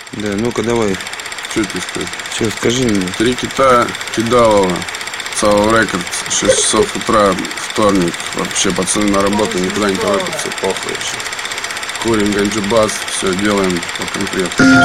Да, ну-ка давай. Что тебе сказать? Че, скажи мне. 3 кита Кидалова. Цау Рекорд. 6 часов утра, вторник. Вообще пацаны на работу, никуда не торопятся, похуй вообще. Курим ганджибас, все делаем по конкретному.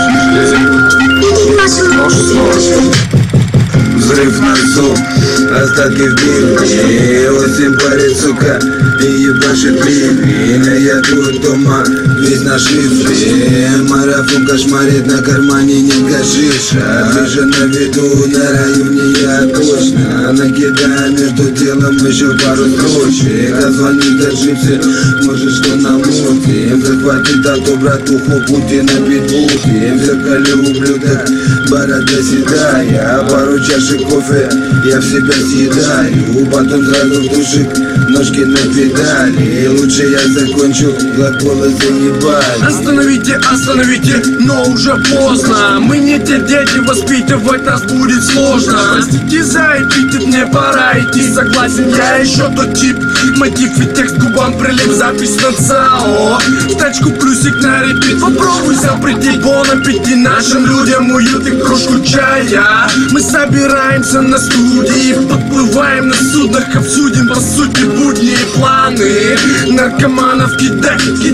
Взрыв на зуб, остатки в бирке. Осень парит, сука, и ебашит ливень. Я тут дома, весь на шифре. Марафон кошмарит, на кармане нет гашиша. Ты же на виду, на районе я точно. Накидаю между делом еще пару строчек. А звонит до джипси, может что намутим. Захватит тату, братуху, Путина питбутим. В зеркале ублюдок, борода седая. Пару чашек кофе я в себя съедаю. Потом сразу в душик, ножки на педали. Лучше я закончу, глаголы заебали. Остановите, остановите, но уже поздно. Мы не те дети, воспитывать нас будет сложно. Простите за эпитет, мне пора идти. Согласен, я еще тот тип. Мотив и текст губам прилип, запись на ЦАО. В тачку плюсик на репит. Попробуй запретить бон аппетит нашим людям уют и кружку чая. Мы собираемся на студии, подплываем на суднах, обсудим по сути будни и планы. Наркоманов кидай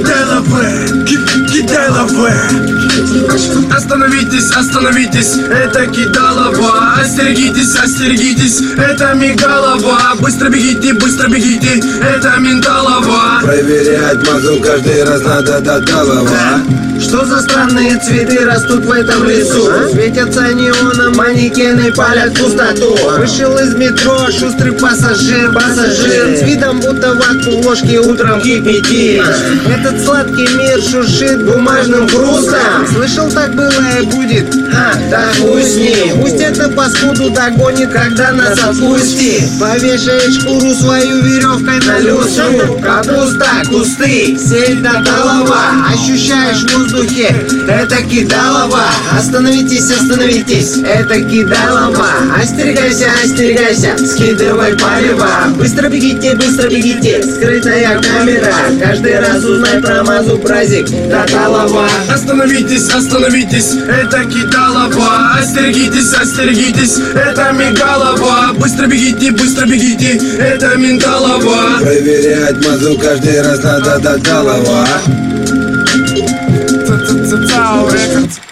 лаве. Остановитесь, остановитесь, это Кидалова. Остерегитесь, это Мигалова. Быстро бегите, это Менталова. Проверять мазу каждый раз надо до талого. Что за странные цветы растут в этом лесу? Светятся неоном, манекены палят пустоту. Вышел из метро шустрый пассажир. С видом будто ватку в ложке утром кипятит. Этот сладкий мир шуршит бумажным хрустом. Слышал, так было и будет? Да хуй с ним. Пусть это паскуду догонит, когда нас отпустит. Повешает шкуру свою веревкой на люстру. Капуста, кусты, сеть до голова. Ощущаешь в воздухе, это Кидалова. Остановитесь, это Кидалова. Остерегайся, скидывай палево. Быстро бегите, скрытая камера. Каждый раз узнай про мазу праздник Таталова. Остановитесь, это Кидалова. Остерегитесь, это Мигалова. Быстро бегите, это Менталова. Проверять мазу каждый раз надо до талого. Цау Рекорд.